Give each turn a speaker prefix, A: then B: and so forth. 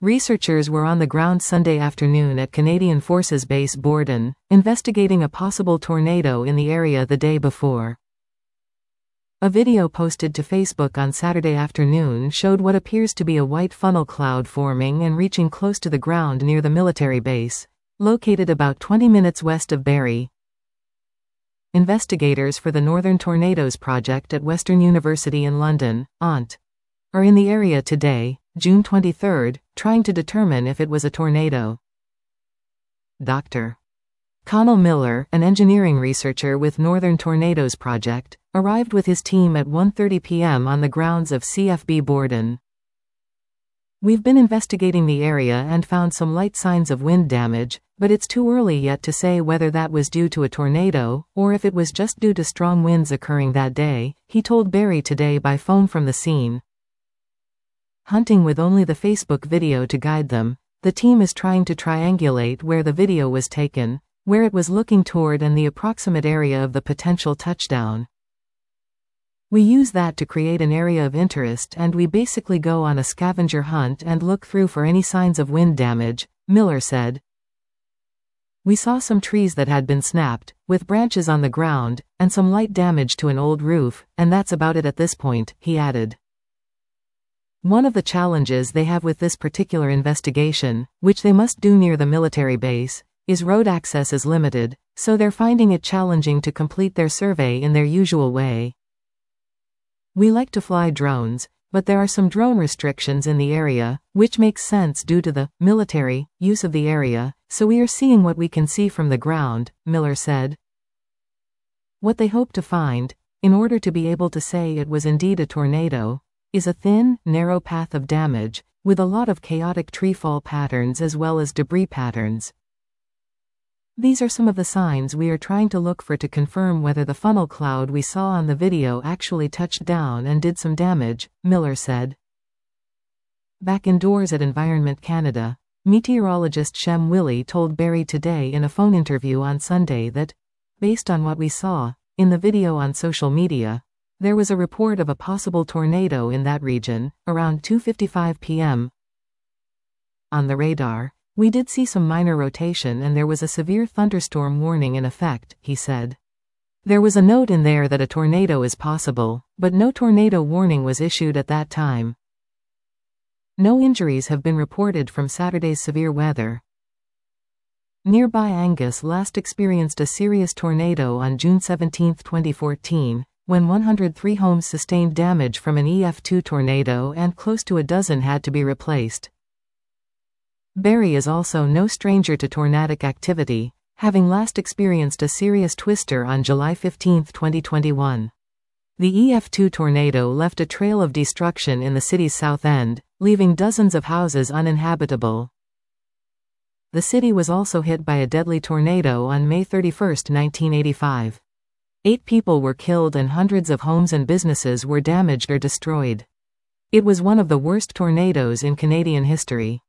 A: Researchers were on the ground Sunday afternoon at Canadian Forces Base Borden, investigating a possible tornado in the area the day before. A video posted to Facebook on Saturday afternoon showed what appears to be a white funnel cloud forming and reaching close to the ground near the military base, located about 20 minutes west of Barrie. Investigators for the Northern Tornadoes Project at Western University in London, ONT, are in the area today, June 23, trying to determine if it was a tornado. Dr. Connell Miller, an engineering researcher with Northern Tornadoes Project, arrived with his team at 1:30 p.m. on the grounds of CFB Borden. We've been investigating the area and found some light signs of wind damage, but it's too early yet to say whether that was due to a tornado, or if it was just due to strong winds occurring that day, he told Barrie Today by phone from the scene. Hunting with only the Facebook video to guide them, the team is trying to triangulate where the video was taken, where it was looking toward and the approximate area of the potential touchdown. We use that to create an area of interest and we basically go on a scavenger hunt and look through for any signs of wind damage, Miller said. We saw some trees that had been snapped, with branches on the ground, and some light damage to an old roof, and that's about it at this point, he added. One of the challenges they have with this particular investigation, which they must do near the military base, is road access is limited, so they're finding it challenging to complete their survey in their usual way. We like to fly drones, but there are some drone restrictions in the area, which makes sense due to the military use of the area, so we are seeing what we can see from the ground, Miller said. What they hope to find, in order to be able to say it was indeed a tornado, is a thin, narrow path of damage, with a lot of chaotic treefall patterns as well as debris patterns. These are some of the signs we are trying to look for to confirm whether the funnel cloud we saw on the video actually touched down and did some damage, Miller said. Back indoors at Environment Canada, meteorologist Shem Willey told Barrie Today in a phone interview on Sunday that, based on what we saw in the video on social media, there was a report of a possible tornado in that region, around 2:55 p.m. On the radar, we did see some minor rotation and there was a severe thunderstorm warning in effect, he said. There was a note in there that a tornado is possible, but no tornado warning was issued at that time. No injuries have been reported from Saturday's severe weather. Nearby Angus last experienced a serious tornado on June 17, 2014, when 103 homes sustained damage from an EF2 tornado and close to a dozen had to be replaced. Barrie is also no stranger to tornadic activity, having last experienced a serious twister on July 15, 2021. The EF2 tornado left a trail of destruction in the city's south end, leaving dozens of houses uninhabitable. The city was also hit by a deadly tornado on May 31, 1985. 8 people were killed and hundreds of homes and businesses were damaged or destroyed. It was one of the worst tornadoes in Canadian history.